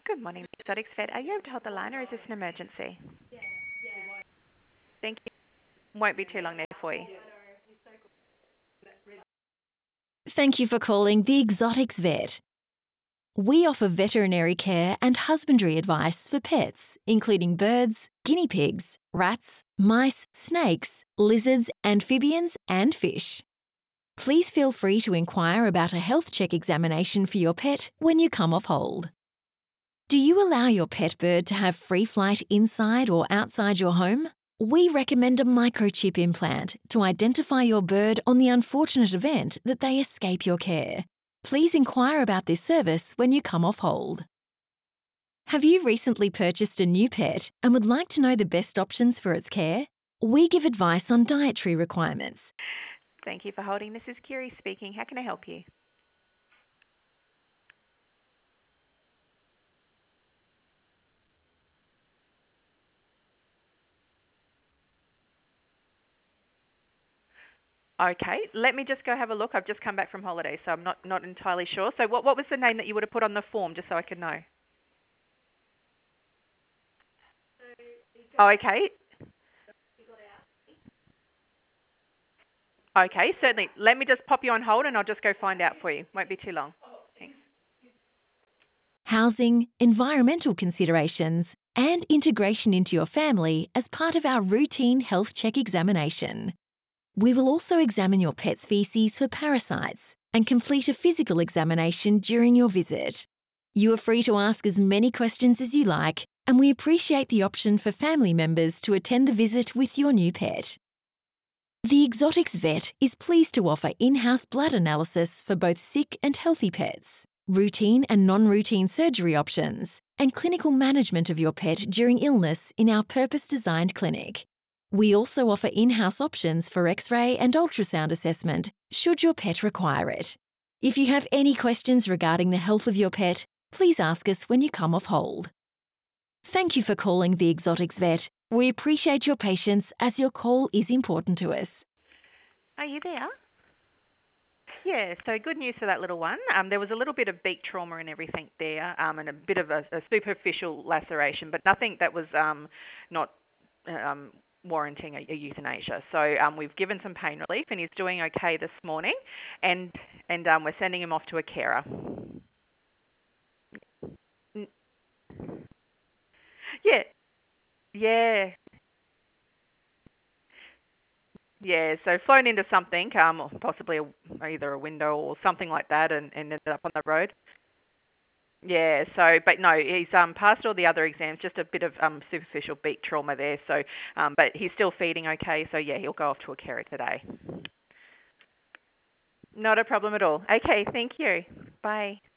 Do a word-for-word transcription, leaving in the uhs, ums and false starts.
Good morning, Exotics Vet. Are you able to hold the line or is this an emergency? Thank you. Won't be too long there for you. Thank you for calling the Exotics Vet. We offer veterinary care and husbandry advice for pets, including birds, guinea pigs, rats, mice, snakes, lizards, amphibians, and fish. Please feel free to inquire about a health check examination for your pet when you come off hold. Do you allow your pet bird to have free flight inside or outside your home? We recommend a microchip implant to identify your bird on the unfortunate event that they escape your care. Please inquire about this service when you come off hold. Have you recently purchased a new pet and would like to know the best options for its care? We give advice on dietary requirements. Thank you for holding. This is Kiri speaking. How can I help you? Okay, let me just go have a look. I've just come back from holiday, so I'm not, not entirely sure. So what, what was the name that you would have put on the form, just so I can know? Oh, okay. Okay, certainly. Let me just pop you on hold and I'll just go find out for you. Won't be too long. Thanks. Housing, environmental considerations, and integration into your family as part of our routine health check examination. We will also examine your pet's feces for parasites and complete a physical examination during your visit. You are free to ask as many questions as you like, and we appreciate the option for family members to attend the visit with your new pet. The Exotics Vet is pleased to offer in-house blood analysis for both sick and healthy pets, routine and non-routine surgery options, and clinical management of your pet during illness in our purpose-designed clinic. We also offer in-house options for X-ray and ultrasound assessment should your pet require it. If you have any questions regarding the health of your pet, please ask us when you come off hold. Thank you for calling the Exotics Vet. We appreciate your patience as your call is important to us. Are you there? Yeah, so good news for that little one. Um, there was a little bit of beak trauma and everything there, um, and a bit of a, a superficial laceration, but nothing that was um, not um, warranting a, a euthanasia. So um, we've given some pain relief, and he's doing okay this morning, and and um, we're sending him off to a carer. N- Yeah, yeah, yeah. So flown into something, um, or possibly a, either a window or something like that, and, and ended up on the road. Yeah, so, but no, he's um, passed all the other exams, just a bit of um, superficial beak trauma there. So, um, but he's still feeding okay. So, yeah, he'll go off to a carer today. Not a problem at all. Okay, thank you. Bye.